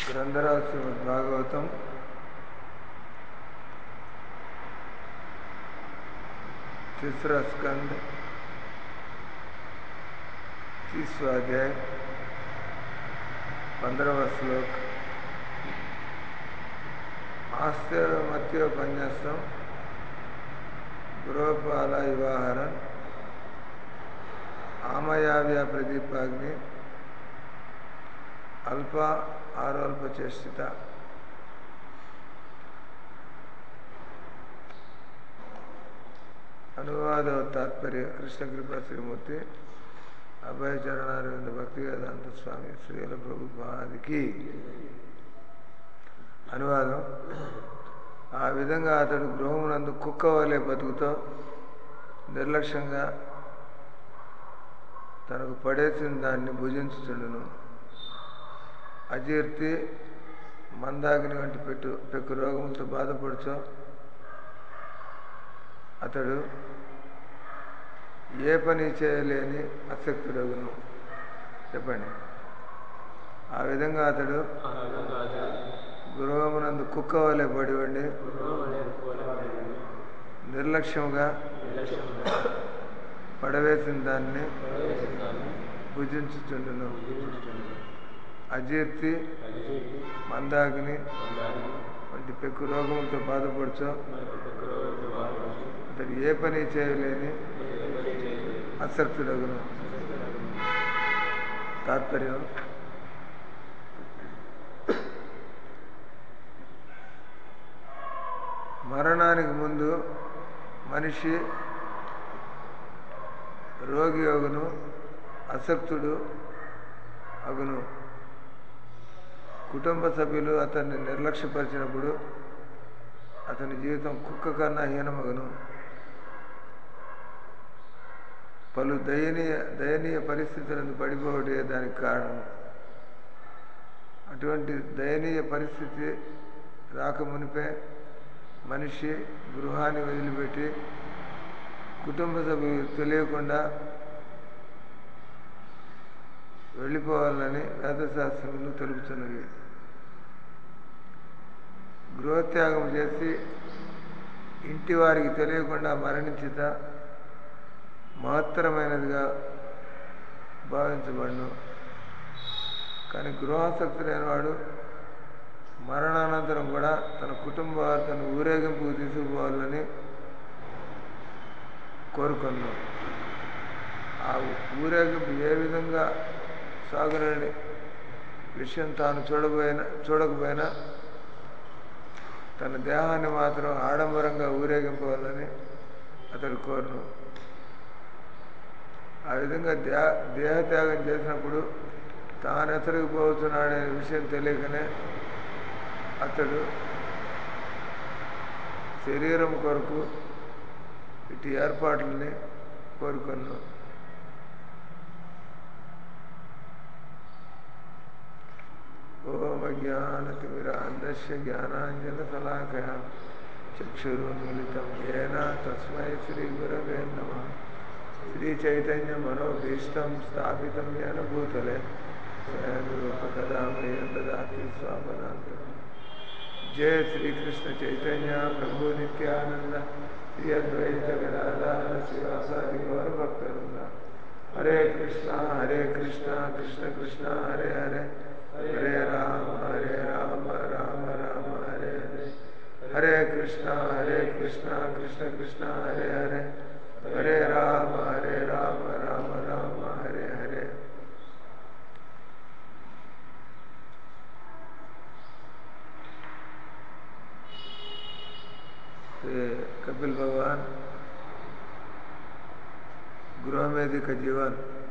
గ్రంథరాజ్ శ్రీమద్ భాగవతం तीसरा स्कंद 30वां अध्याय 15वां श्लोक आस्तेर्मत्योपन्यासं गृहपाल विवाहरन् आमयाव्या प्रदीपाग्नि अल्प आरोल्पचेष्टिता अनुवाद और तात्पर्य कृष्ण कृपा श्रीमूर्ति अभय चरणारविंद भक्ति वेदांत स्वामी श्रील ప్రభుపాద की అనువాదం ఆ విధంగా అతడు గృహమునందు కుక్క వలె బతుకుతో నిర్లక్ష్యంగా తనకు పడేసిన దాన్ని భుజించుచుండును. అజీర్తి మందాగ్ని వంటి పెక్కు రోగములతో బాధపడుచో అతడు ఏ పని చేయలేని అశక్తుడగును. చెప్పండి. ఆ విధంగా అతడు గృహమునందు కుక్క వలె పడి ఉండి నిర్లక్ష్యముగా పడవేసిన దాన్ని భుజించుచుండును. అజీర్తి మందాగ్ని వంటి పెక్కు రోగములతో బాధపడుచో అతడు ఏ పని చేయలేని అశక్తుడగును. తాత్పర్యం: మరణానికి ముందు మనిషి రోగి అగును, అశక్తుడు అగును. కుటుంబ సభ్యులు అతన్ని నిర్లక్ష్యపరిచినప్పుడు అతని జీవితం కుక్క కన్నా హీనమగును. పలు దయనీయ పరిస్థితులను పడిపోవడే దానికి కారణం. అటువంటి దయనీయ పరిస్థితి రాకమునిపే మనిషి గృహాన్ని వదిలిపెట్టి కుటుంబ సభ్యులు తెలియకుండా వెళ్ళిపోవాలని వేదశాస్త్రములు తెలుపుతున్నవి. గృహత్యాగం చేసి ఇంటి వారికి తెలియకుండా మరణించుట మహత్తరమైనదిగా భావించబడును. కానీ గృహాసక్తి లేనివాడు మరణానంతరం కూడా తన కుటుంబ వార్తను ఊరేగింపుకు తీసుకుపోవాలని కోరుకున్నాను. ఆ ఊరేగింపు ఏ విధంగా సాగునని విషయం తాను చూడకపోయినా తన దేహాన్ని మాత్రం ఆడంబరంగా ఊరేగింపవాలని అతడు కోరును. ఆ విధంగా దేహత్యాగం చేసినప్పుడు తాను ఎతరిగిపోతున్నాడనే విషయం తెలియకనే అతడు శరీరం కొరకు ఇటు ఏర్పాట్లని కోరుకున్నాను. ఓం అజ్ఞానతిమిరాంధస్య జ్ఞానాంజనశలాకయా చక్షురున్మిళితం యేన తస్మై శ్రీగురవే నమః. శ్రీచైతన్యమనోభీష్టం స్థాపితం येन భూతలే స్వయం రూపకదా మह्यं ददाति स्वापदान्तकम्. जय श्री कृष्ण चैतन्य प्रभु नित्यानंद श्री अद्वैत गदाधर श्रीवासादि गौर भक्तवृंद. हरे कृष्णा कृष्ण कृष्णा हरे हरे, हरे राम राम राम हरे हरे. हरे कृष्णा कृष्ण कृष्णा हरे हरे, हरे राम राम राम हरे हरे. कपिल भगवान गृहमेधी का जीवन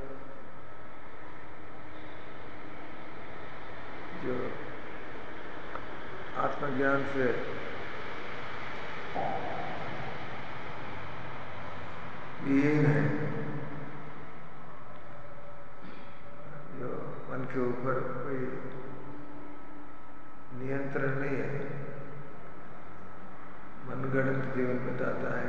जो आत्मज्ञान से विहीन है, जो मन के ऊपर कोई नियंत्रण नहीं है, मनगढ़ंत जीवन बिताता है,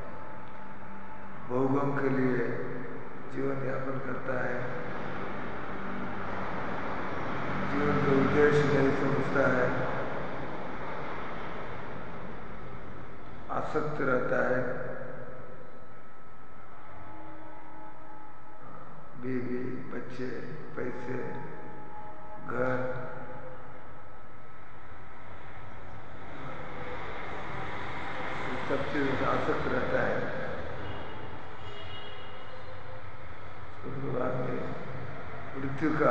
भोगों के लिए जीवन यापन करता है, जीवन का उद्देश्य नहीं समझता है, आसक्त रहता है, बीवी, बच्चे, पैसे, घर, सब चीज़ों से आसक्त रहता है। उसके बाद में मृत्यु का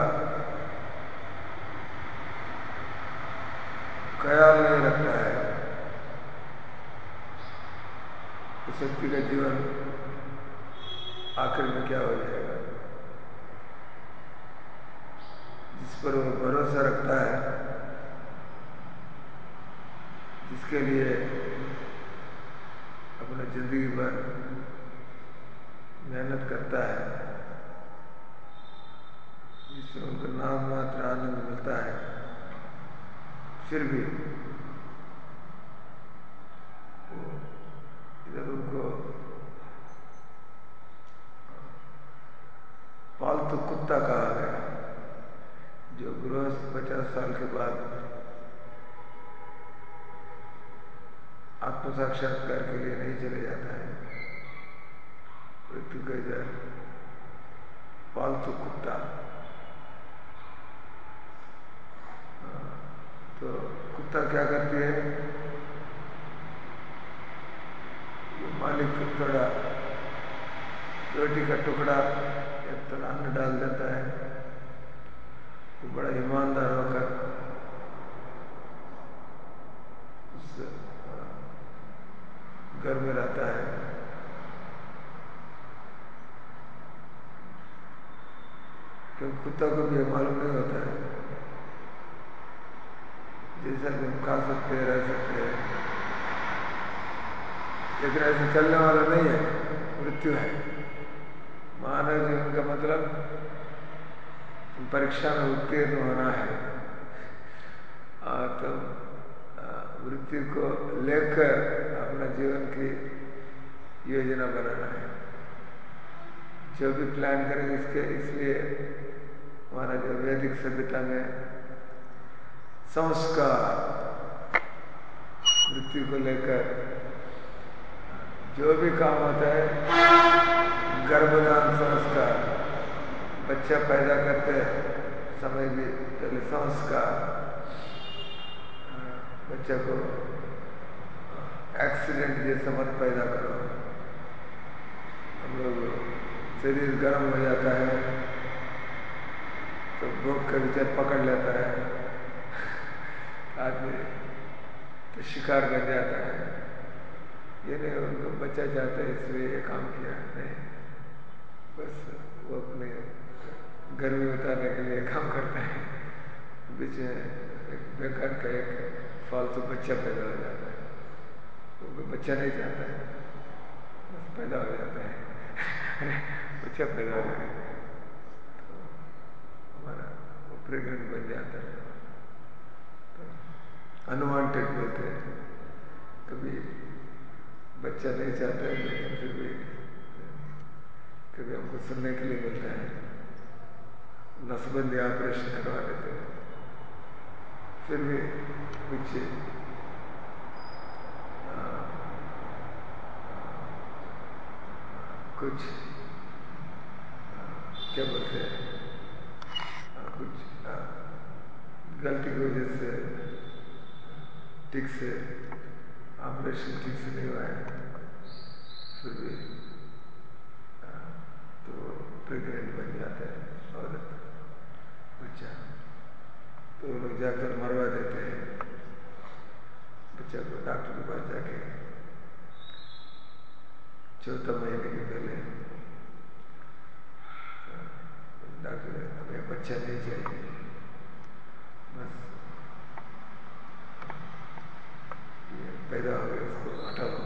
ख्याल नहीं रखता है। उस व्यक्ति का जीवन आखिर में क्या हो जाएगा, जिस पर वो भरोसा रखता है, जिसके लिए अपना जिंदगी भर मेहनत करता है, जिससे उनको नाम मात्र आनंद मिलता है, फिर भी वो इधर उनको पालतू कुत्ता कहा गया, जो गृहस्थ 50 साल के बाद आत्म साक्षात्कार के लिए नहीं चले जाता है। मृत्यु का इधर पालतू कुत्ता। तो कुत्ता क्या करती है, मालिक थोड़ा रोटी का टुकड़ा या थोड़ा अन्न डाल देता है, तो बड़ा ईमानदार होकर उस घर में रहता है। क्योंकि कुत्ता को भी मालूम नहीं होता है, जैसा भी हम खा सकते हैं, रह सकते हैं, लेकिन ऐसे चलने वाला नहीं है, मृत्यु है। मानव जीवन का मतलब परीक्षा में उत्तीर्ण होना है, तो मृत्यु को लेकर अपना जीवन की योजना बनाना है। जो भी प्लान करेंगे इसके, इसलिए हमारा जो वैदिक सभ्यता में संस्कार, मृत्यु को लेकर जो भी काम होता है, गर्भदान संस्कार, बच्चा पैदा करते समय भी पहले संस्कार, बच्चा को एक्सीडेंट जैसा मत पैदा करो। हम लोग शरीर गर्म हो जाता है तो भूख का विचार पकड़ लेता है, आदमी तो शिकार बन जाता है। ये नहीं उनको बच्चा चाहता है इसलिए ये काम किया, नहीं, बस वो अपने गर्मी उतारने के लिए काम करता है। बीच में एक बेकार का एक फालतू बच्चा पैदा हो जाता है, वो बच्चा नहीं चाहता है, बस पैदा हो जाता है बच्चा पैदा हो जाता है तो हमारा वो प्रेग्नेंट बन जाता है। तो अनवांटेड बोलते हैं, कभी बच्चा नहीं चाहता है, लेकिन फिर भी कभी हमको सुनने के लिए मिलता है, नसबंदी ऑपरेशन करवा देते हैं, फिर भी कुछ कुछ क्या बोलते हैं, कुछ गलती की वजह से ठीक से ऑपरेशन ठीक से नहीं हुआ है, फिर भी तो प्रेग्नेंट बन जाता है औरत, बच्चा, तो वो लोग जाकर मरवा देते हैं बच्चा को डॉक्टर के पास जाके 14 महीने के पहले। डॉक्टर हमें बच्चा नहीं चाहिए, बस ये पैदा हो गया उसको हटा लो,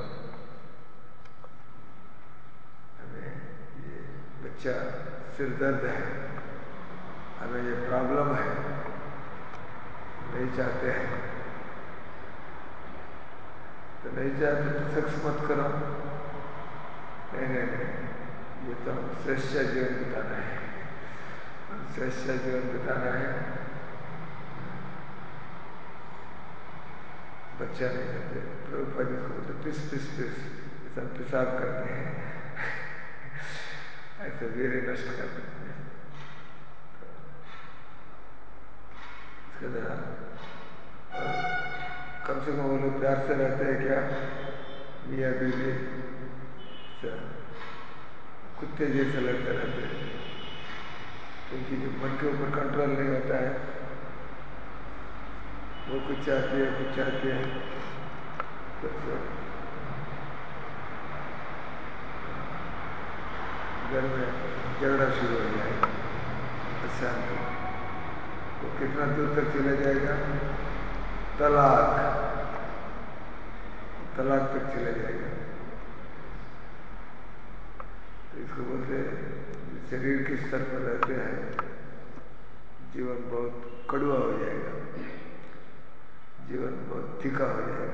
हमें ये बच्चा सिर दर्द है, हमें ये प्रॉब्लम है, नहीं चाहते हैं। तो नहीं चाहते तो सेक्स मत करो, नहीं नहीं नहीं, ये तो श्रेष्ठ जीवन बिताना है, श्रेष्ठ जीवन बिताना है, बच्चा नहीं रहते, प्रभुपाद जी को बोलते पिस पिस पिस, सब पेशाब करते हैं ऐसे वीर नष्ट कर देते हैं। इसके द्वारा कम से कम वो लोग प्यार से रहते हैं क्या, मियाँ बीवी कुत्ते जैसे लगते रहते हैं, क्योंकि जो मन के ऊपर कंट्रोल नहीं होता है, वो कुछ चाहती है कुछ चाहती है, तो घर में झगड़ा शुरू हो जाएगा, अशांति। वो कितना दूर तक चला जाएगा, तलाक तक चला जाएगा। तो इसको बोलते हैं शरीर के स्तर पर रहते हैं, जीवन बहुत कड़वा हो जाएगा, जीवन बहुत तीखा हो जाएगा,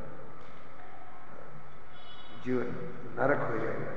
जीवन नरक हो जाएगा।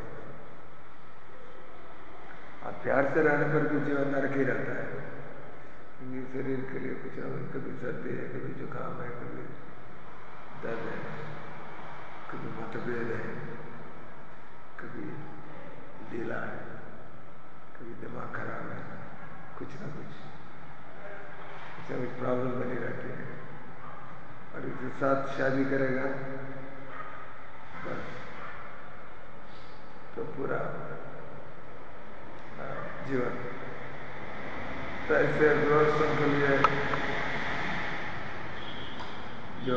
और प्यार से रहने पर भी जीवन नरक ही रहता है, क्योंकि शरीर के लिए कुछ ना कुछ, कभी सर्दी है, कभी जुकाम है, कभी दर्द है, कभी मतभेद है, कभी ढीला है, कभी दिमाग खराब है, कुछ ना कुछ प्रॉब्लम बनी रहती है। और इसके साथ शादी करेगा बस, तो पूरा जीवन। तो ऐसे व्यवस्था के लिए जो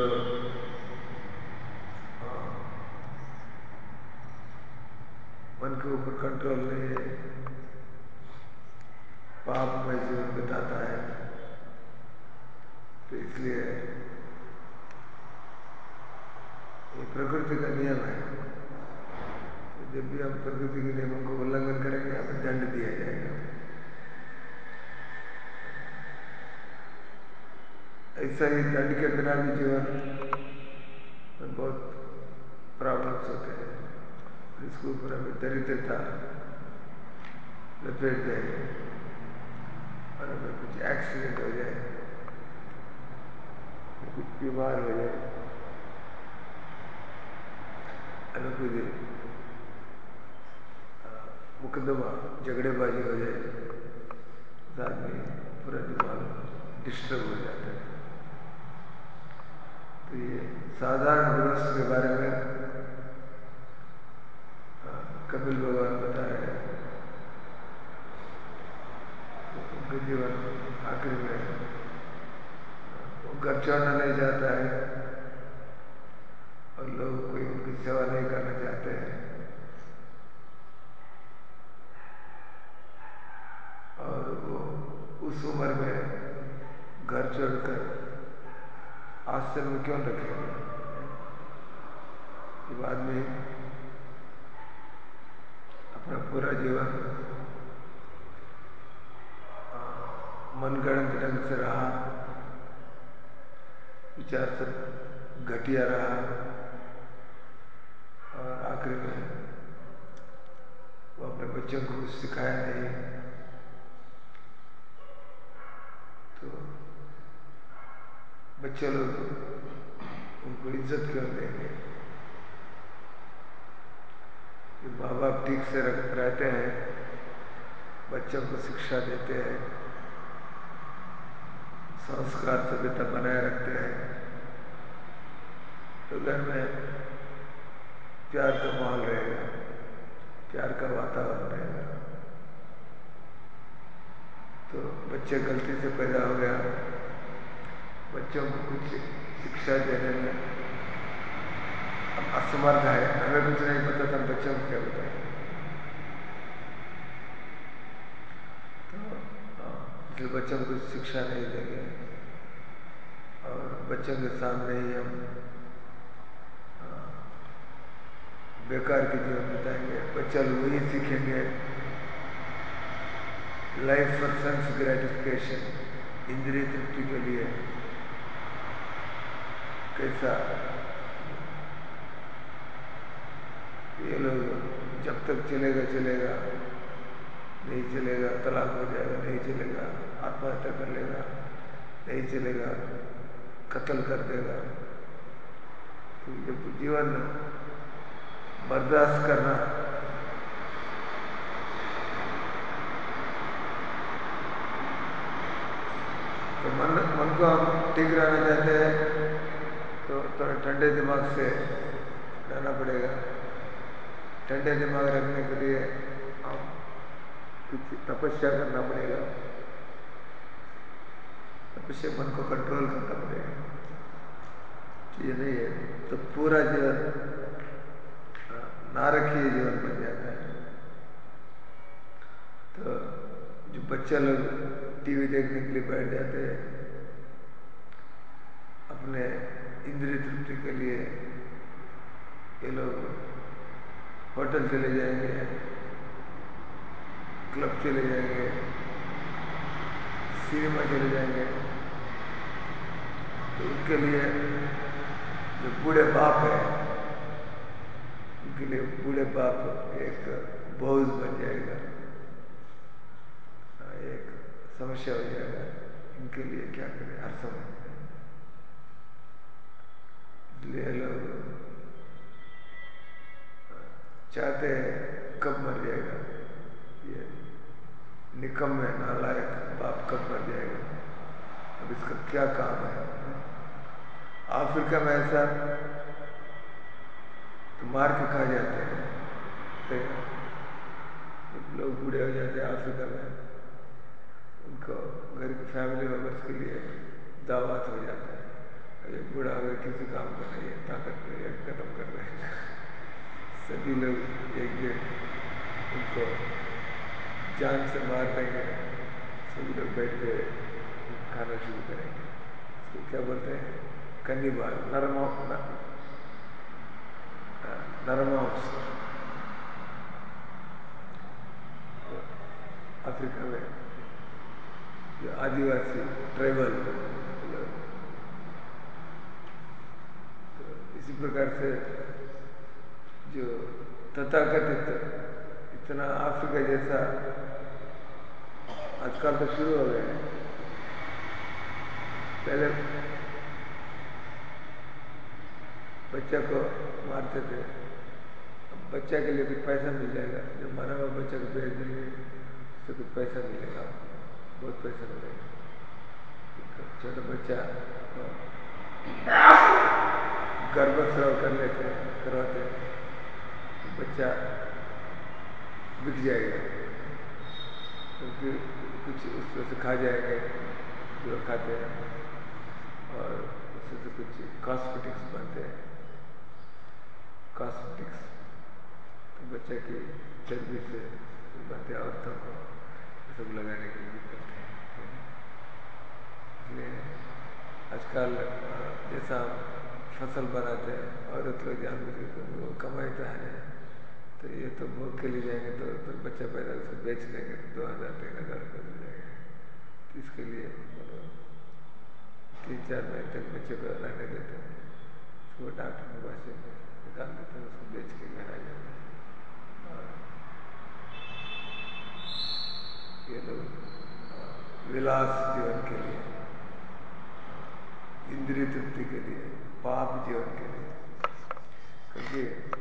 मन के ऊपर कंट्रोल नहीं है, पाप में जीवन बिताता है, तो इसलिए ये प्रकृति का नियम है। तो जब भी हम प्रकृति के नियमों को उल्लंघन करेंगे, हमें दंड दिया जाएगा। ऐसा ही दंड के बिना भी जीवन में बहुत प्रॉब्लम्स होते हैं, इसके ऊपर हमें दरिद्रता लपेट जाएगी, और हमें कुछ एक्सीडेंट हो जाए, कुछ बीमार हो जाए, हमें कुछ मुकदमा झगड़ेबाजी हो जाए, तो आदमी पूरा दिमाग डिस्टर्ब हो जाता है। तो ये साधारण व्यवस्था के बारे में कपिल भगवान बता रहे हैं। तो उनका जीवन आखिर में वो घर छोड़ना नहीं चाहता है, और लोग कोई उनकी सेवा नहीं करना चाहते हैं, और वो उस उम्र में घर छोड़कर आश्रम में क्यों रखेंगे। जब आदमी अपना पूरा जीवन मनगढ़ंत ढंग से रहा, विचार सब घटिया रहा, और आखिर में वो अपने बच्चों को कुछ सिखाया नहीं, तो बच्चे लोग उनको इज्जत क्यों देंगे। कि माँ बाप ठीक से रहते हैं, बच्चों को शिक्षा देते हैं, संस्कार सभ्यता बनाए रखते हैं, तो घर में प्यार का माहौल रहेगा, प्यार का वातावरण रहेगा। तो बच्चे गलती से पैदा हो गया, बच्चों को कुछ शिक्षा देने में हम असमर्थ है, हमें कुछ नहीं पता था, बच्चों को क्या बताएं। तो इसलिए बच्चों को कुछ शिक्षा नहीं देंगे, और बच्चों के सामने ही हम बेकार के जीवन बिताएंगे। बच्चा लोग वही सीखेंगे, लाइफ फॉर सेंस ग्रेटिफिकेशन, इंद्रिय तृप्ति के लिए कैसा। ये लोग जब तक चलेगा चलेगा, नहीं चलेगा तलाक हो जाएगा, नहीं चलेगा आत्महत्या कर लेगा, नहीं चलेगा कत्ल कर देगा, तो ये जीवन बर्दाश्त करना, तो मन को हम ठीक रहना चाहते हैं तो थोड़ा ठंडे दिमाग से रहना पड़ेगा। ठंडे दिमाग रखने के लिए हम कुछ तपस्या करना पड़ेगा, तपस्या मन को कंट्रोल करना पड़ेगा। तो ये नहीं है तो पूरा जीवन नारकीय जीवन बन जाता है। तो जो बच्चे लोग टीवी देखने के लिए बैठ जाते हैं, अपने इंद्रिय तृप्ति के लिए ये लोग होटल चले जाएंगे, क्लब चले जाएंगे, सिनेमा चले जाएंगे। तो उनके लिए जो बूढ़े बाप है, उनके लिए बूढ़े बाप एक बोझ बन जाएगा, एक समस्या हो जाएगा। इनके लिए क्या करें हर समय। इसलिए लोग चाहते हैं कब मर जाएगा, ये निकम्मे नालायक बाप कब मर जाएगा, अब इसका क्या काम है। अफ्रीका में ऐसा तो मार के खा जाते हैं, लोग बूढ़े हो जाते हैं अफ्रीका में, उनको घर की फैमिली मेंबर्स के लिए दावत हो जाता है, अरे बूढ़ा अगर किसी काम का नहीं है, ताकत नहीं है, खत्म कर रहे हैं। सभी लोग एकजुट उनको जान से मार देंगे, सभी लोग बैठ के खाना शुरू करेंगे। इसको क्या बोलते हैं, कन्नीबाल, नरमांस। अफ्रीका में जो आदिवासी ट्राइबल, तो इसी प्रकार से जो तथाकथित इतना अफ्रीका जैसा आजकल तो शुरू हो गए हैं। पहले बच्चा को मारते थे, अब बच्चा के लिए कुछ पैसा मिल जाएगा, जब मारा हुआ बच्चा को बेच देंगे उससे कुछ पैसा मिलेगा, बहुत पैसा मिलेगा। छोटा बच्चा गर्भस्राव करवाते तो बच्चा बिक जाएगा, क्योंकि कुछ उसमें से खा जाएंगे जो खाते हैं, और उससे से कुछ कॉस्मेटिक्स बनते हैं, कॉस्मेटिक्स तो बच्चे की चर्बी से बनते हैं, औरतों को सब लगाने के लिए करते हैं। इसलिए आजकल जैसा फसल बनाते हैं, औरत लोग जानबूझ के वो कमाई तो है, तो ये तो भोग के लिए जाएंगे तो बच्चा पैदा उसको बेच देंगे तो 2000-3000 रुपये मिल जाएंगे। तो इसके लिए 3-4 महीने तक बच्चे को रहने देते हैं, उसको डॉक्टर के पास निकाल देते हैं, उसको बेच के घर आ जाते हैं। और ये लोग विलास जीवन के लिए, इंद्रिय तृप्ति के लिए, पाप जीवन के लिए, क्योंकि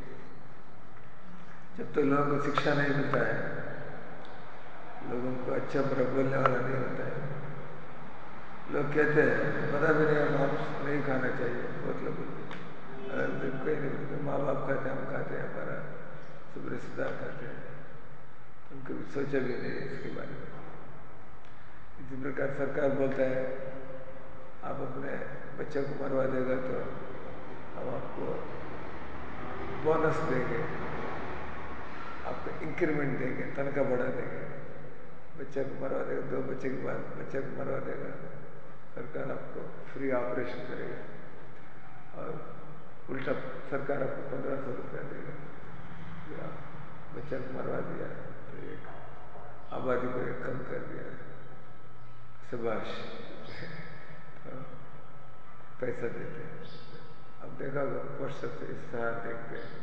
जब तक लोगों को शिक्षा नहीं मिलता है, लोगों को अच्छा बुरा बोलने वाला नहीं होता है, लोग कहते हैं पता भी नहीं मांस नहीं खाना चाहिए, बहुत लोग बोलते हैं, अगर कोई नहीं बोलते, माँ बाप खाते हैं, हम खाते हैं, हमारा सब रिश्तेदार खाते हैं, उनको भी सोचा भी नहीं इसके बारे में। इसी प्रकार सरकार बोलता है आप अपने बच्चे को मरवा देगा तो हम आपको बोनस देंगे, आपको इंक्रीमेंट देंगे, तनख्वाह बढ़ा देंगे। बच्चे को मरवा देगा, 2 बच्चे के बाद बच्चे को मरवा देगा, सरकार आपको फ्री ऑपरेशन करेगा, और उल्टा सरकार आपको 1500 रुपया देगा। आप बच्चा को मरवा दिया तो एक आबादी को एक कम कर दिया, शाबाश। तो पैसा देते हैं। अब देखा होगा पोस्टर से इश्तेहार देखते हैं,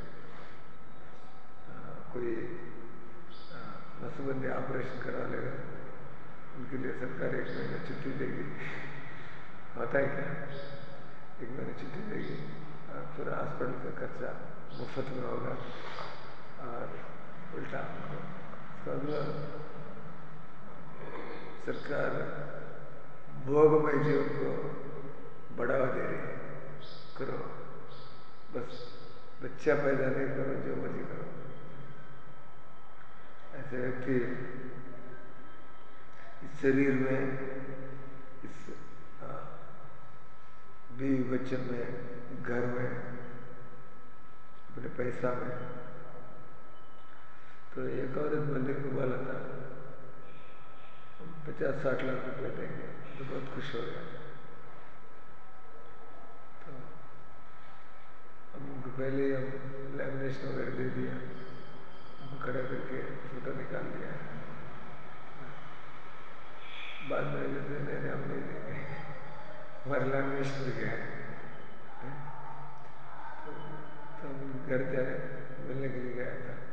कोई नसबंदी ऑपरेशन करा लेगा, उनके लिए सरकार 1 महीना छुट्टी देगी। होता है क्या, 1 महीना छुट्टी देगी, फिर हॉस्पिटल का खर्चा मुफ्त में होगा और उल्टा सरकार भोगमय जीवन को बढ़ावा दे रही है। करो, बस बच्चा पैदा नहीं करो, जो मर्जी करो। ऐसे व्यक्ति इस शरीर में, इस बीवी बच्चन में, घर में, अपने पैसा में, तो एक औरत मरने को बोला था 50-60 लाख रुपए देंगे, तो बहुत खुश हो गया था। तो हम उनको पहले ही हम लैमिनेशन वगैरह दे दिया, उनको खड़ा करके फोटो निकाल दिया। बाद में नहीं हम नहीं देंगे, हमारा लैमिनेशन भी गया है। तो हम घर जाने मिलने के लिए गया था।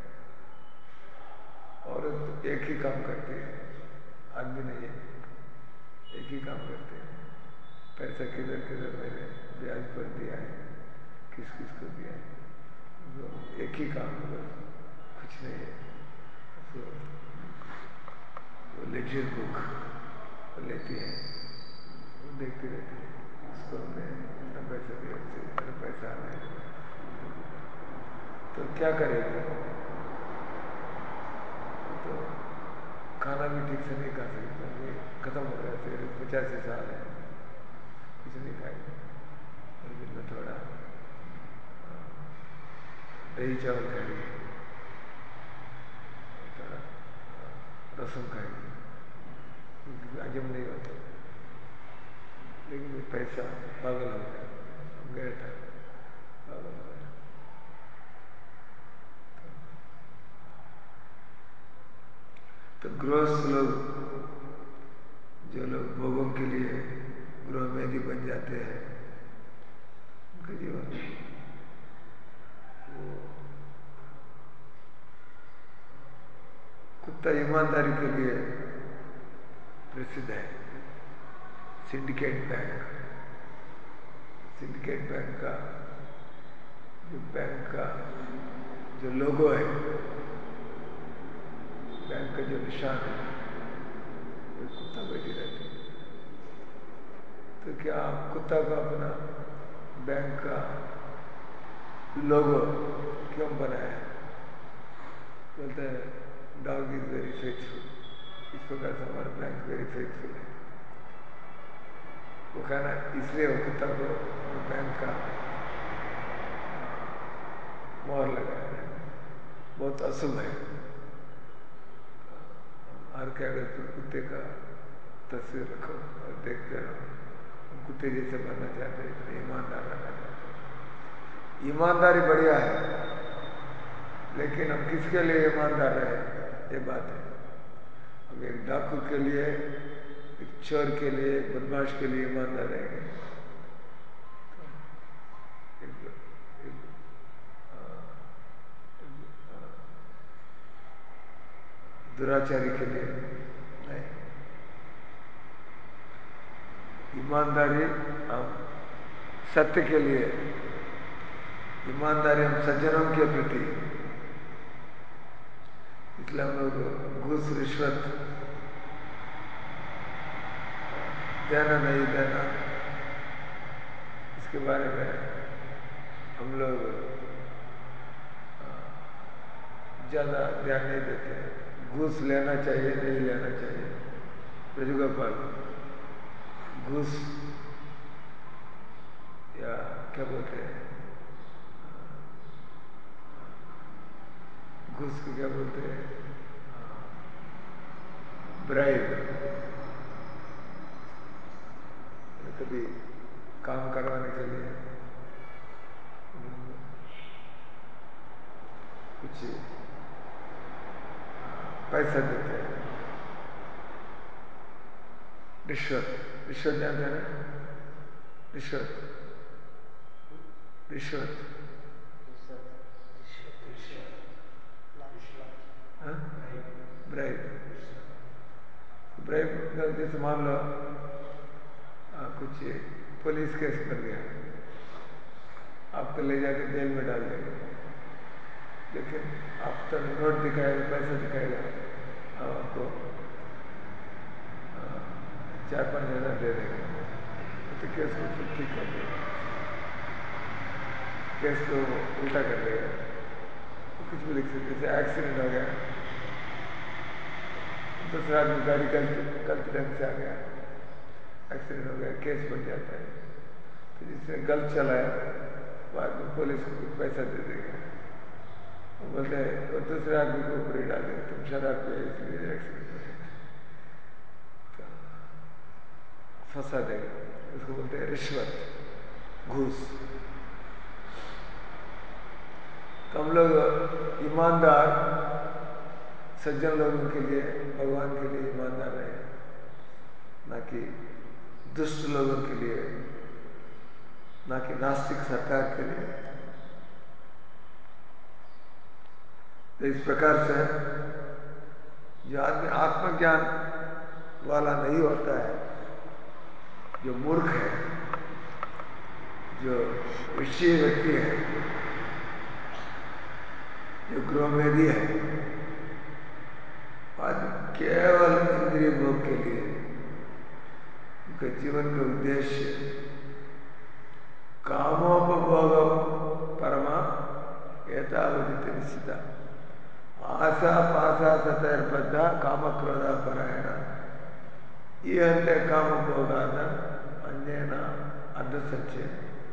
औरत एक ही काम करती है, आदमी नहीं है, एक ही काम करते हैं। पैसा किधर किधर मैंने ब्याज पर दिया है, किस किस को दिया है, तो एक ही काम, बस कुछ नहीं है। तो वो लेजर बुक लेती है, वो देखती रहती है, उसको हमने इतना पैसा दिया, उससे इतना पैसा आ रहा है, तो क्या करेगा? तो खाना भी ठीक से नहीं खा सकता, ये खत्म हो गया, फिर 85 साल है, कुछ नहीं खाएगा। और दिन में थोड़ा दही चावल खाएगी, थोड़ा रसम खाएगी, हजम नहीं होता। लेकिन ये पैसा पागल हो गया, हम गया था, पागल हो गया। तो गृहस्थ लोग, जो लोग भोगों के लिए गृह में भी बन जाते हैं, उनका जीवन वो कुत्ता ईमानदारी के लिए प्रसिद्ध है। सिंडिकेट बैंक, सिंडिकेट बैंक का जो लोगो है, बैंक का जो निशान है, वो कुत्ता बैठी रहती है। तो क्या आप कुत्ता को अपना बैंक का लोगो क्यों बनाया? बोलते हैं डॉग इज वेरी फेथफुल, इस प्रकार से हमारा बैंक वेरी फेथफुल है। वो कहना इसलिए वो कुत्ता को बैंक का मोहर लगाया है, बहुत अशुभ है। और क्या, अगर तुम कुत्ते का तस्वीर रखो और देखते रहो, हम कुत्ते जैसे बनना चाहते हैं, इतने ईमानदार रहना चाहते हैं। ईमानदारी बढ़िया है, लेकिन हम किसके लिए ईमानदार रहे, ये बात है। हम एक डाकू के लिए, एक चोर के लिए, एक बदमाश के लिए ईमानदार रहेंगे, दुराचारी के लिए नहीं। ईमानदारी हम सत्य के लिए, ईमानदारी हम सज्जनों के प्रति, इसलिए हम लोग घूस रिश्वत देना नहीं देना, इसके बारे में हम लोग ज़्यादा ध्यान नहीं देते हैं। घूस लेना चाहिए, नहीं लेना चाहिए, ब्रजगोपाल, घूस या क्या बोलते हैं, घूस को क्या बोलते हैं, ब्राइब। कभी काम करवाने के लिए कुछ पैसा देते हैं, रिश्वत, रिश्वत जानते हैं ना? रिश्वत, रिश्वत, ब्राइब, ब्राइब जैसे मान लो, कुछ पुलिस केस बन गया, आपको ले जाकर जेल में डाल देंगे। लेकिन आफ्टर नोट दिखाएगा, पैसा दिखाएगा, अब आपको 4-5 हज़ार दे देंगे, तो केस को फिर ठीक कर देगा, केस को उल्टा कर देगा। तो कुछ भी लिख सकते, जैसे एक्सीडेंट हो गया, दूसरा आदमी गाड़ी गलत ढंग से आ गया, एक्सीडेंट हो गया, केस बन जाता है। तो जिसने गलत चलाया बाद में पुलिस को कुछ पैसा दे देगा, वो बोलते हैं वो दूसरे आदमी को ऊपर ही डाल देगा, तुम शराब पिए इसलिए एक्सीडेंट हो गया, तो फंसा देगा। उसको बोलते हैं रिश्वत, घूस। तो हम लोग ईमानदार सज्जन लोगों के लिए, भगवान के लिए ईमानदार रहे, ना कि दुष्ट लोगों के लिए, ना कि नास्तिक सरकार के लिए। तो इस प्रकार से जो आदमी आत्मज्ञान वाला नहीं होता है, जो मूर्ख है, जो ईर्ष्य व्यक्ति है, जो गृहमेधी है, आदमी केवल इंद्रिय भोग के लिए, उनके जीवन का उद्देश्य कामोपभोग परमा एतावदित निश्चिता आशा पाशा सतैर्बद्ध काम क्रोध परायण ये अंत कामभोगाद अन्येन अर्धसच्चे।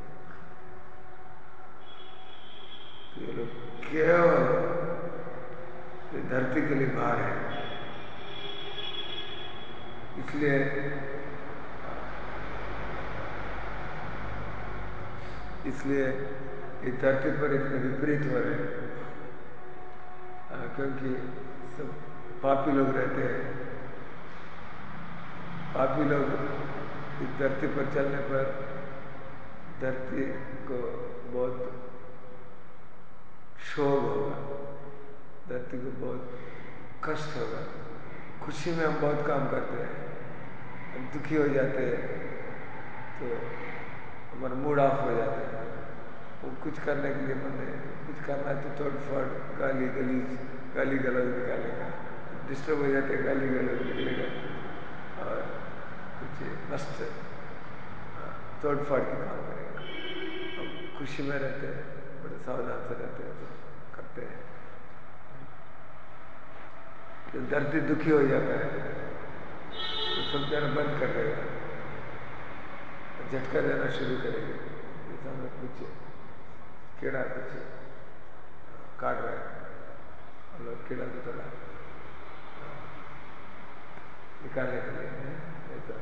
तो ये लोग केवल धरती के लिए भार है, इसलिए इस धरती पर इतने विपरीत हो रहे हैं, क्योंकि सब पापी लोग रहते हैं। पापी लोग इस धरती पर चलने पर धरती को बहुत क्षोभ होगा, धरती को बहुत कष्ट होगा। खुशी में हम बहुत काम करते हैं, हम दुखी हो जाते हैं तो हमारा मूड ऑफ हो जाता है, वो कुछ करने के लिए मन नहीं, कुछ करना है तो तोड़-फोड़, गाली गलौज निकालेगा, डिस्टर्ब हो जाते गाली गलौज निकलेगा और कुछ मस्त तोड़-फोड़ के काम करेगा। हम खुशी में रहते हैं, बड़े सावधान से रहते हैं, तो करते हैं। जब धरती दुखी हो जाता है तो सब देना बंद कर देगा, झटका देना शुरू करेगी। जैसे हमें कुछ कीड़ा कुछ काट रहा है, हम लोग कीड़ा को थोड़ा निकालने के लिए ऐसा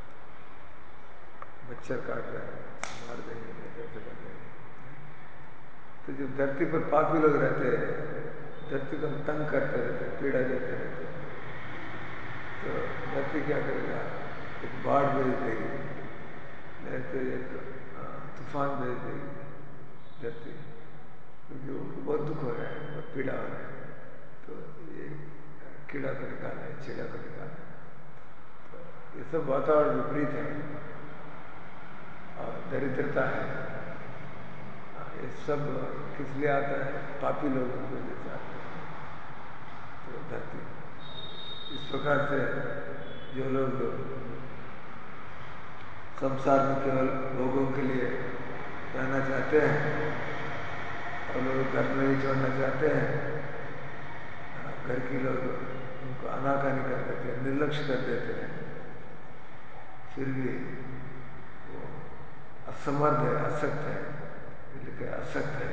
मच्छर काट रहा है, मार देंगे, ऐसे कर देंगे। तो जब धरती पर पापी लोग रहते हैं, धरती को हम तंग करते रहते हैं, पीड़ा देते रहते हैं, तो धरती क्या करेगा, एक बाढ़ भेज देगी, नहीं तो एक तूफान भेज देगी धरती, क्योंकि उनको बहुत दुख हो रहा है, बहुत पीड़ा हो रहा है। तो ये कीड़ा को निकालना है, चीड़ा को निकालना है। तो ये सब वातावरण विपरीत है और दरिद्रता है। ये सब किस लिए आता है, पापी लोगों की वजह से आता है। तो धरती इस प्रकार से जो लोग संसार में केवल भोगों के लिए रहना चाहते हैं और लोग घर में ही छोड़ना चाहते हैं, घर की लोग उनको आनाकानी कर देते हैं, निर्लक्ष्य कर देते हैं, फिर भी वो असमर्थ है, असक्त है, लिखे असक्त है,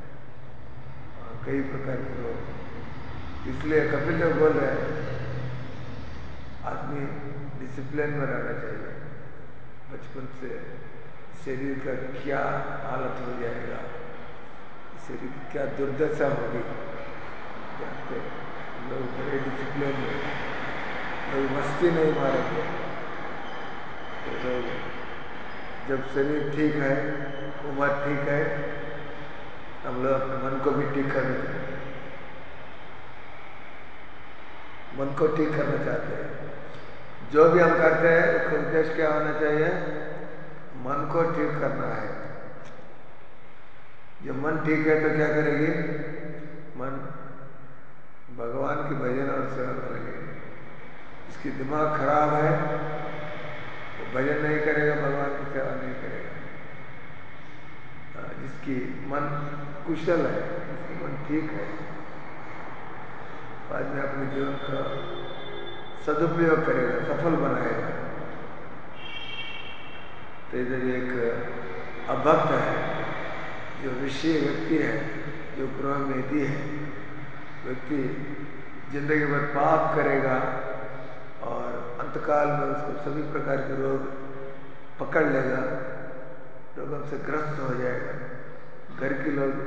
कई प्रकार के लोग। इसलिए कपिल देव बोल रहे हैं आदमी डिसिप्लिन में रहना चाहिए। बचपन से शरीर का क्या हालत हो जाएगा, शरीर की क्या दुर्दशा होगी जानते हैं। लोग बड़े डिसिप्लिन में, लोग मस्ती नहीं मारेंगे, तो लोग जब शरीर ठीक है, उम्र ठीक है, हम लोग अपने मन को भी ठीक करना चाहते हैं, मन को ठीक करना चाहते हैं। जो भी हम करते हैं उसका उद्देश्य क्या होना चाहिए, मन को ठीक करना है। जब मन ठीक है तो क्या करेगी? मन भगवान की भजन और सेवा में लगेगी। इसकी दिमाग खराब है, वो भजन नहीं करेगा, भगवान की सेवा नहीं करेगा। जिसकी मन कुशल है, जिसकी मन ठीक है, बाद में अपने जीवन का सदुपयोग करेगा, सफल बनाएगा। तो इधर एक अभक्त है, जो ऋषि व्यक्ति है, जो गृह मेधी है, व्यक्ति जिंदगी भर पाप करेगा और अंतकाल में उसको सभी प्रकार के रोग पकड़ लेगा, रोगों से ग्रस्त हो जाएगा। घर के लोग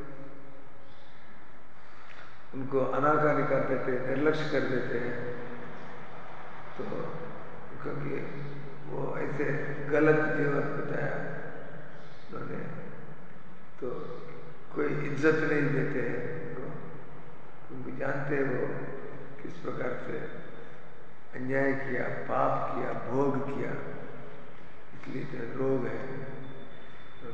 उनको अनाकारी कर देते हैं, निर्लक्ष्य कर देते हैं, तो क्योंकि वो ऐसे गलत जीवन बिताया उन्होंने, तो कोई इज्जत नहीं देते हैं उनको, क्योंकि जानते हैं वो किस प्रकार से अन्याय किया, पाप किया, भोग किया, इसलिए तो रोग है। तो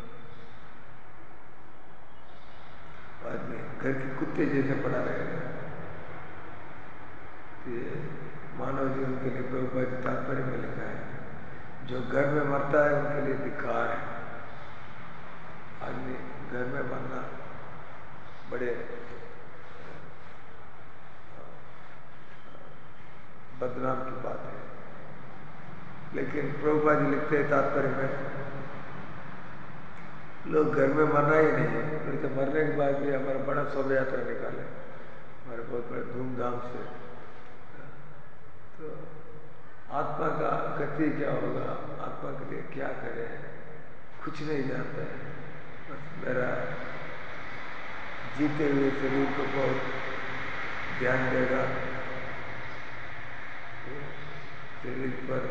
बाद में घर के कुत्ते जैसे पड़ा रहेगा। ये मानव जीवन के लिए प्रभुपाद जी तात्पर्य में लिखा है, जो घर में मरता है उनके लिए धिक्कार है। आदमी घर में मरना बड़े बदनाम की बात है। लेकिन प्रभुपाद जी लिखते हैं तात्पर्य में, लोग घर में मरना ही नहीं है, तो मरने के बाद भी हमारा बड़ा शोभा यात्रा निकाले, हमारे बहुत बड़े धूमधाम से। तो आत्मा का गति क्या होगा, आत्मा के लिए क्या करें, कुछ नहीं जानता है। बस मेरा जीते हुए शरीर को बहुत ध्यान देगा, तो शरीर पर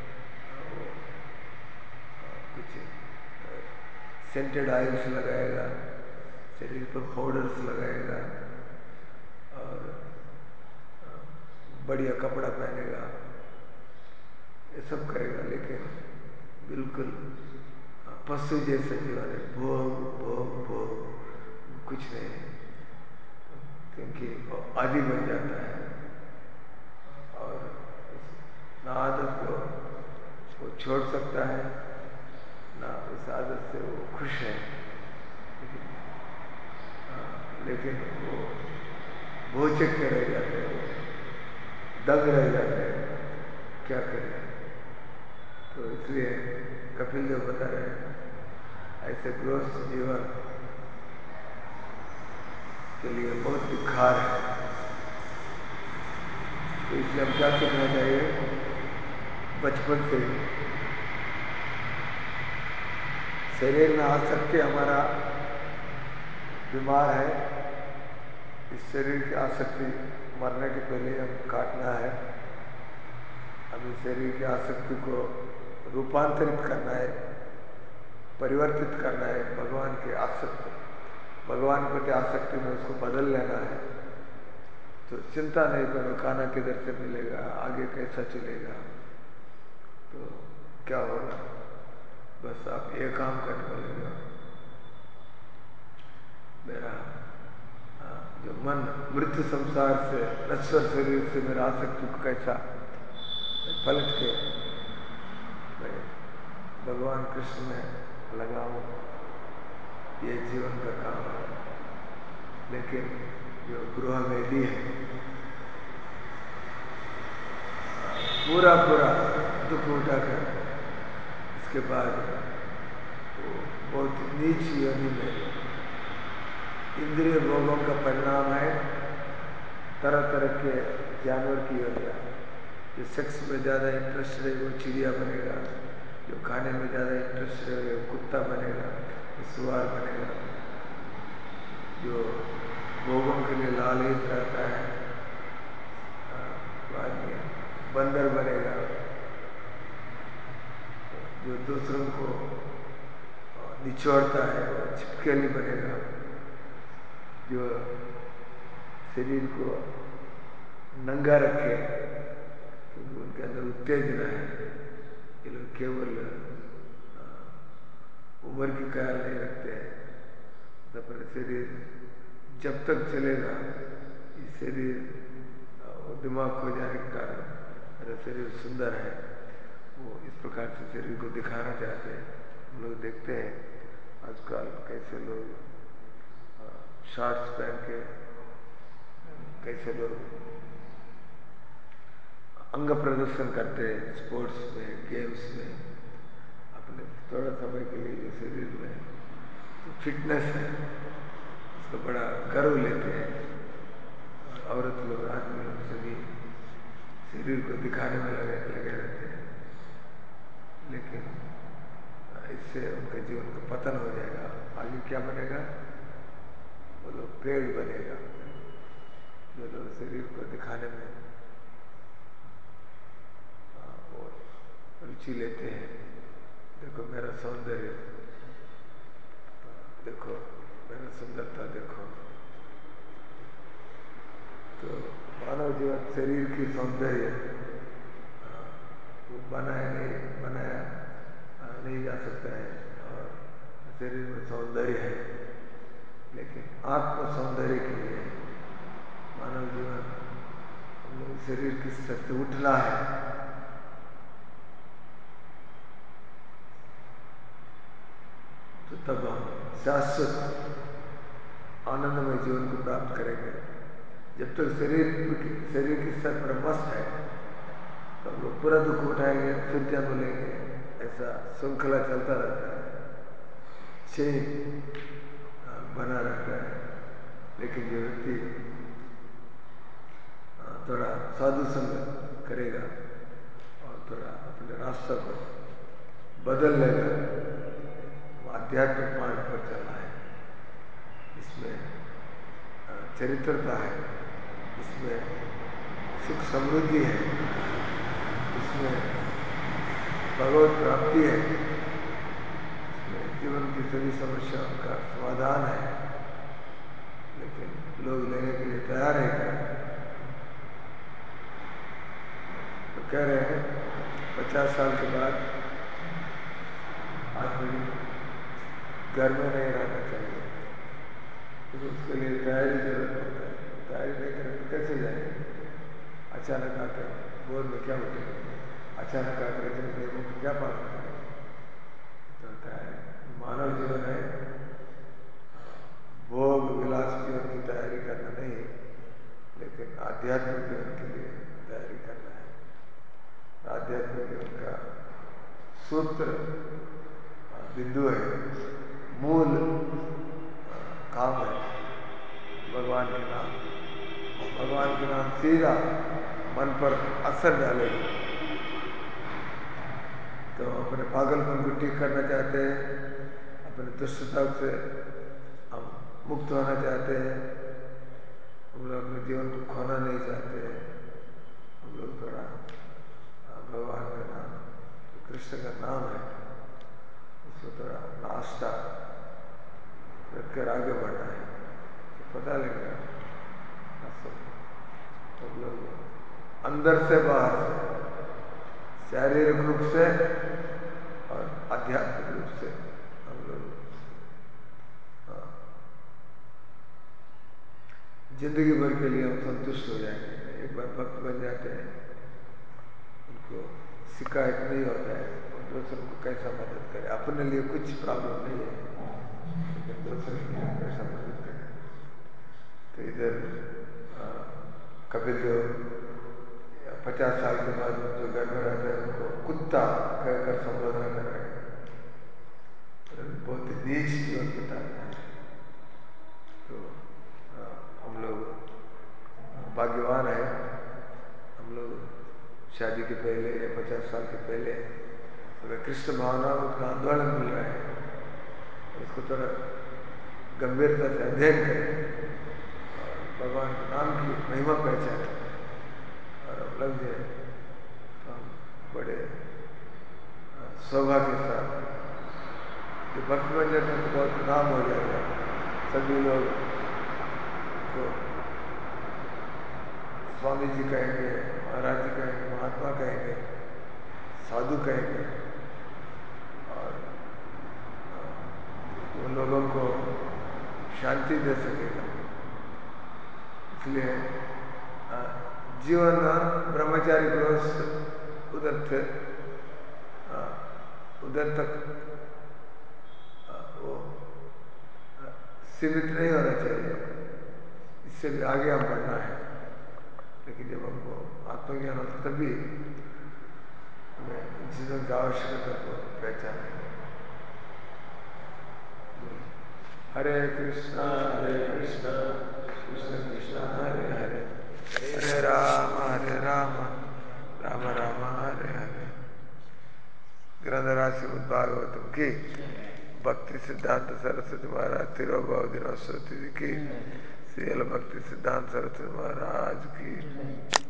कुछ सेंटेड ऑयल्स लगाएगा, शरीर पर पाउडर्स लगाएगा और बढ़िया कपड़ा पहनेगा, ये सब करेगा। लेकिन बिल्कुल पशु जैसा जीवन है, भोग भोग भोग, कुछ नहीं है, क्योंकि वो आदि बन जाता है और ना आदत को वो छोड़ सकता है, ना उस आदत से वो खुश है। लेकिन वो भोचक के रह जाते हैं, वो दंग रह जाते हैं, क्या करें। तो इसलिए कपिल देव बता रहे हैं, ऐसे गृहस्थ जीवन के लिए बहुत धिक्कार है। तो इसलिए हम क्या सीखना चाहिए? बचपन से ही शरीर में आसक्ति हमारा बीमार है, इस शरीर की आसक्ति मरने के पहले हम काटना है। हमें शरीर की आसक्ति को रूपांतरित करना है, परिवर्तित करना है, भगवान की आसक्ति, भगवान के प्रति आसक्ति में उसको बदल लेना है। तो चिंता नहीं करो खाना किधर से मिलेगा, आगे कैसा चलेगा, तो क्या होगा, बस आप ये काम करने वाले हो। मेरा जो मन मृत्यु संसार से, नश्वर शरीर से मेरा आसक्ति को कैसा पलट के मैं भगवान कृष्ण में लगाऊं, ये जीवन का काम है। लेकिन जो गृह मेधी है, पूरा पूरा दुख उठाकर इसके बाद वो बहुत नीच योनि में, इंद्रिय भोगों का परिणाम है तरह तरह के जानवर की योनियाँ। जो सेक्स में ज़्यादा इंटरेस्ट रहे वो चिड़िया बनेगा, जो खाने में ज़्यादा इंटरेस्ट रहे वो कुत्ता बनेगा, वो सुअर बनेगा, जो भोगों के लिए लालयित रहता है बाद में बंदर बनेगा, जो दूसरों को निचोड़ता है वो छिपकली बनेगा, जो शरीर को नंगा रखे क्योंकि उनके अंदर उत्तेजना है, ये लोग केवल उम्र की ख्याल नहीं रखते हैं, तो अपने शरीर जब तक चलेगा, ये शरीर दिमाग खो जाने के कारण मेरा शरीर सुंदर है, वो इस प्रकार से शरीर को दिखाना चाहते हैं। हम लोग देखते हैं आजकल कैसे लोग शॉर्ट्स पहन के, कैसे लोग अंग प्रदर्शन करते हैं स्पोर्ट्स में, गेम्स में, अपने थोड़ा समय के लिए जो शरीर में तो फिटनेस है उसका बड़ा गर्व लेते हैं। औरत लोग, आदमी लोग सभी शरीर को दिखाने में लगे रहते हैं, लेकिन इससे उनके जीवन का पतन हो जाएगा। आगे क्या बनेगा? वो लोग पेड़ बनेगा जो लोग शरीर को दिखाने में रुचि लेते हैं। देखो मेरा सौंदर्य, देखो मेरा सुंदरता, देखो। तो मानव जीवन शरीर की सौंदर्य वो बनाया नहीं जा सकता है, और शरीर में सौंदर्य है, लेकिन आत्म सौंदर्य के लिए मानव जीवन, हम लोग शरीर की स्तर से उठना है। तो तब हम शाश्वत आनंदमय जीवन को प्राप्त करेंगे। जब तक शरीर की स्तर पर मस्त है तो हम लोग पूरा दुख उठाएंगे, फिर क्या बोलेंगे, ऐसा श्रृंखला चलता रहता है, चेन बना रहता है। लेकिन जो व्यक्ति थोड़ा साधु संग करेगा और थोड़ा अपने रास्ते को बदल लेगा, वो आध्यात्मिक मार्ग पर चलना है। इसमें चरित्रता है, इसमें सुख समृद्धि है, इसमें भगवत प्राप्ति है, इसमें जीवन की सभी समस्याओं का समाधान है। लेकिन लोग लेने के लिए तैयार है क्या? तो कह रहे हैं 50 साल के बाद आदमी घर में नहीं रहना चाहिए, तो उसके लिए तैयारी जरूरत होता है। तैयारी नहीं करें तो कैसे जाएंगे? अचानक आकर भोर में क्या उठेंगे? अचानक आकर इतने देवों को क्या पालन करेंगे? तो मानव जीवन है, भोग विलास जीवन की तैयारी करना नहीं, लेकिन आध्यात्मिक जीवन के लिए तैयारी करना है। आध्यात्मिक जीवन का सूत्र बिंदु है, मूल काम है भगवान के नाम। भगवान के नाम सीधा मन पर असर डालेगा। तो अपने पागलपन को ठीक करना चाहते हैं, अपने दुष्टता से हम मुक्त होना चाहते हैं, हम लोग अपने जीवन को खोना नहीं चाहते हैं। हम लोग थोड़ा भगवान का नाम, तो कृष्ण का नाम है, उसको थोड़ा आस्था रखकर आगे बढ़ना है, तो पता लगेगा हम लोग अंदर से बाहर से, शारीरिक रूप से और आध्यात्मिक रूप से हम लोग जिंदगी भर के लिए हम संतुष्ट हो जाएंगे। एक बार भक्त बन जाते हैं, उनको शिकायत नहीं होता है और दूसरों को कैसा मदद करे। अपने लिए कुछ प्रॉब्लम नहीं है, लेकिन दूसरों के लिए कैसा मदद करे। तो इधर कपिल देव 50 साल के बाद जो घर में रहते हैं उनको कुत्ता कहकर संबोधन कर रहे हैं, बहुत नीच जीवन बिता रहे हैं। तो हम लोग भाग्यवान है, हम लोग शादी के पहले या 50 साल के पहले अगर कृष्ण भावना का आंदोलन मिल रहा है, उसको थोड़ा गंभीरता से अध्ययन करें और भगवान के नाम की महिमा पहचाने और अब लग जाए, तो हम बड़े सौभाग्य के साथ जो भक्त बन जाते हैं तो बहुत नाम हो जाएगा। सभी लोग को स्वामी जी कहेंगे, महाराज जी कहेंगे, महात्मा कहेंगे, साधु कहेंगे, और उन लोगों को शांति दे सकेगा। इसलिए जीवन ब्रह्मचारी गृहस्थ उधर थे, उधर तक वो सीमित नहीं होना चाहिए, इससे भी आगे हम बढ़ना है। लेकिन जब हमको आत्मज्ञान होता तभी हमें इन चीज़ों की आवश्यकता को पहचानेंगे। हरे कृष्णा कृष्ण कृष्ण हरे हरे, हरे राम राम राम हरे हरे। ग्रंथराज श्रीमद् भागवतम की, भक्ति सिद्धांत सरस्वती महाराज तिरुभाव सरस्वती की, श्रील भक्ति सिद्धांत सरस्वती महाराज की।